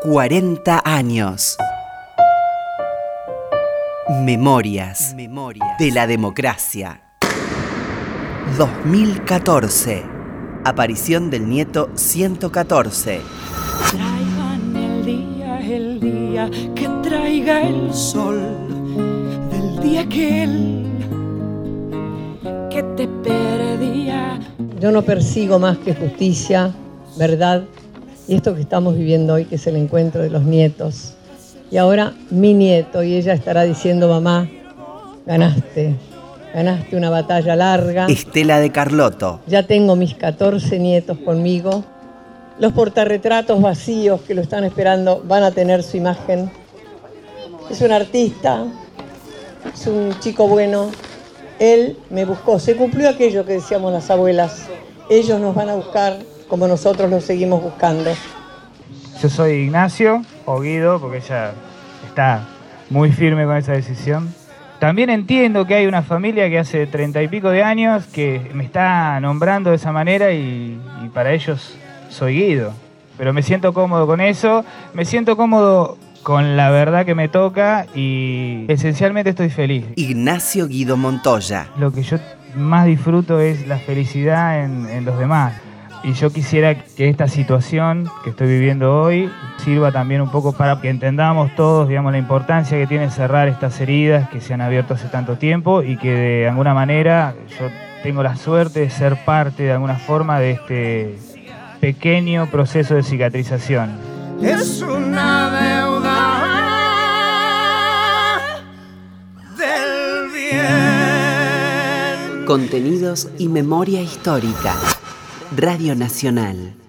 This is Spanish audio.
40 años. Memorias de la democracia. 2014. Aparición del nieto 114. Traigan el día que traiga el sol, del día que te perdía. Yo no persigo más que justicia, verdad, y esto que estamos viviendo hoy, que es el encuentro de los nietos. Y ahora mi nieto, y ella estará diciendo: mamá, ganaste una batalla larga. Estela de Carlotto. Ya tengo mis 14 nietos conmigo. Los portarretratos vacíos que lo están esperando van a tener su imagen. Es un artista, es un chico bueno. Él me buscó, se cumplió aquello que decíamos las abuelas. Ellos nos van a buscar como nosotros los seguimos buscando. Yo soy Ignacio, o Guido, porque ella está muy firme con esa decisión. También entiendo que hay una familia que hace 30 y pico de años que me está nombrando de esa manera y para ellos soy Guido. Pero me siento cómodo con eso, me siento cómodo con la verdad que me toca y esencialmente estoy feliz. Ignacio Guido Montoya. Lo que yo más disfruto es la felicidad en los demás. Y yo quisiera que esta situación que estoy viviendo hoy sirva también un poco para que entendamos todos, digamos, la importancia que tiene cerrar estas heridas que se han abierto hace tanto tiempo y que de alguna manera yo tengo la suerte de ser parte de alguna forma de este pequeño proceso de cicatrización. Es una deuda del bien. Contenidos y memoria histórica. Radio Nacional.